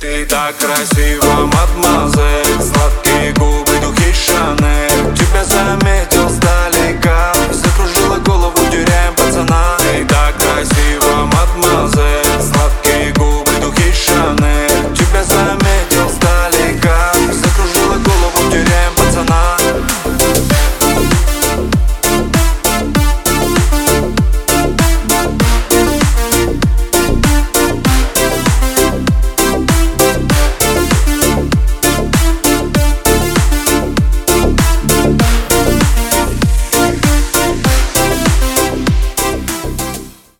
Ты так красива, мадемуазель, сладкие губы, духи Шанель. Тебя заметил сдалека, закружила голову, теряем пацана.